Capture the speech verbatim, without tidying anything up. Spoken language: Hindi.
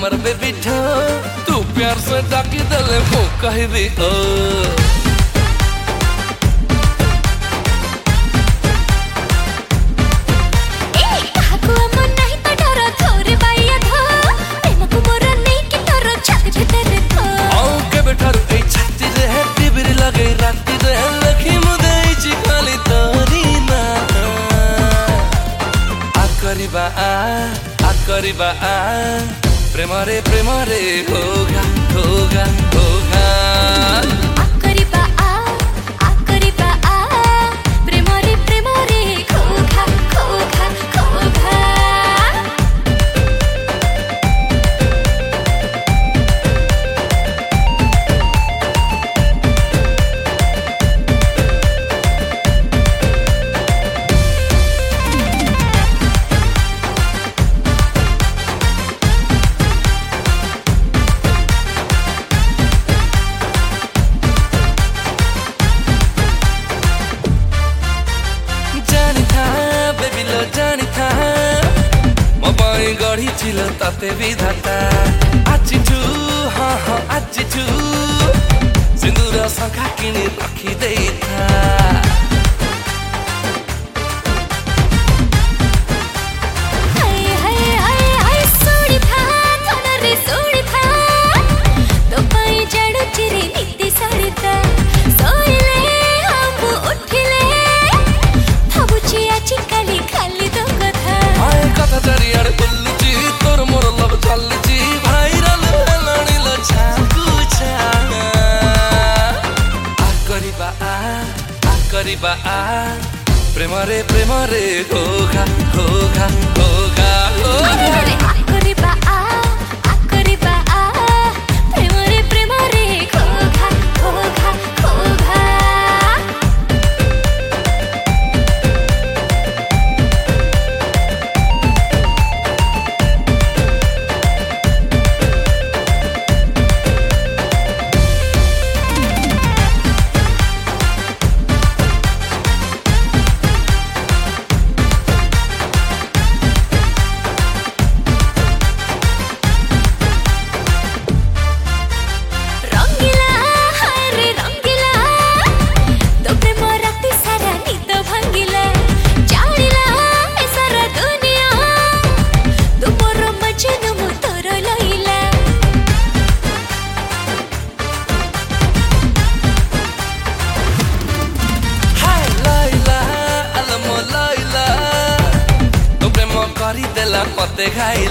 हमर बेबी ठो तू प्यार से डाकी दले मो कहबी ओ करिबा आ करिबा आ प्रेम रे प्रेम रे होगा होगा होगा आ करिबा आ आ करिबा आ प्रेम रे प्रेम रे होगा होगा होगा गढ़ी चिल ताते विधाता आजिठू हाँ हाँ आजिठू सिंदूर शंखा किनी रखी देता करिबा आ प्रेम रे प्रेम रे होगा होगा होगा होगा करिबा आ आ करिबा आ प्रेम रे प्रेम रे होगा होगा होगा मते खाइला